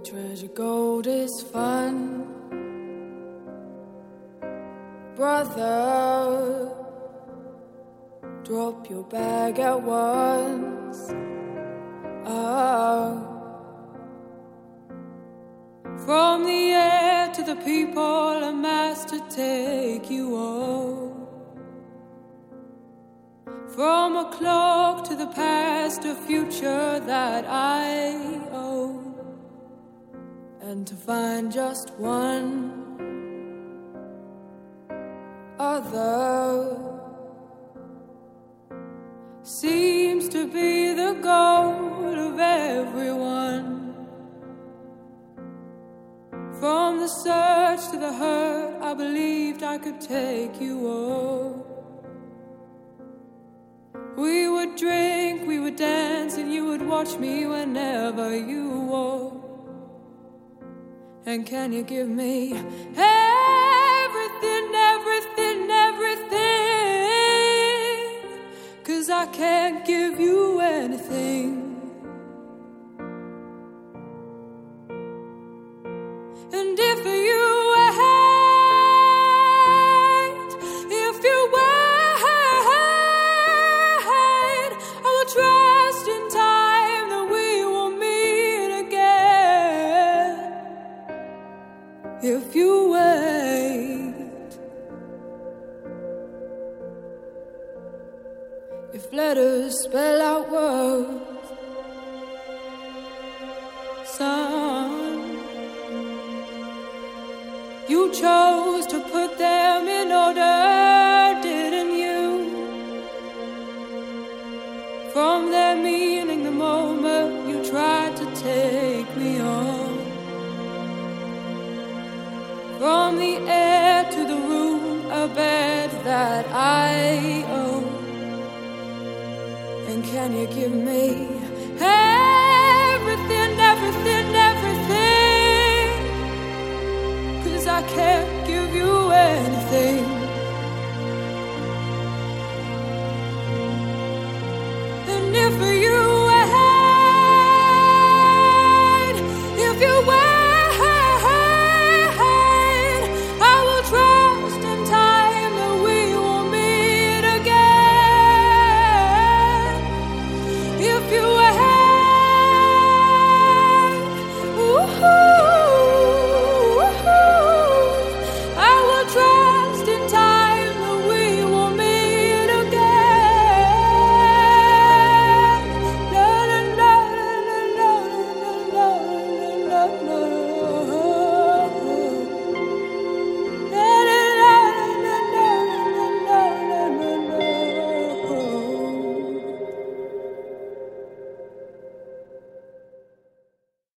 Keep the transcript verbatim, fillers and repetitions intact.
Treasure gold is fun, brother. Drop your bag at once. Oh. From the air to the people, a master take you all. From a clock to the past, a future that I own. And to find just one other seems to be the goal of everyone. From the search to the hurt, I believed I could take you all. We would drink, we would dance, and you would watch me whenever you walk. And can you give me everything, everything, everything? 'Cause I can't give you anything. And if you wait, if you wait, I will trust in time that we will meet again. If you wait, if letters spell out words, son, you chose to put them in order, didn't you? From their meaning the moment you tried to take me on. From the air to the room, a bed that I own. And can you give me